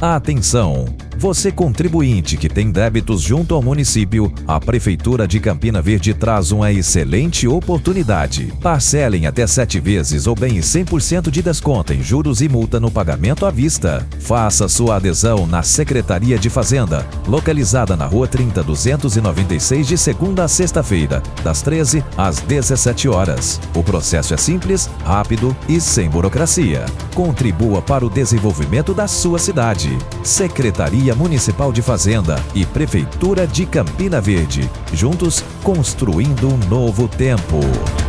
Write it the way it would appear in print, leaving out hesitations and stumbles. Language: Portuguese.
Atenção! Você contribuinte que tem débitos junto ao município, a Prefeitura de Campina Verde traz uma excelente oportunidade. Parcela em até 7 vezes ou bem 100% de desconto em juros e multa no pagamento à vista. Faça sua adesão na Secretaria de Fazenda, localizada na Rua 30.296 de segunda a sexta-feira, das 13 às 17 horas. O processo é simples, rápido e sem burocracia. Contribua para o desenvolvimento da sua cidade. Secretaria Municipal de Fazenda e Prefeitura de Campina Verde. Juntos, construindo um novo tempo.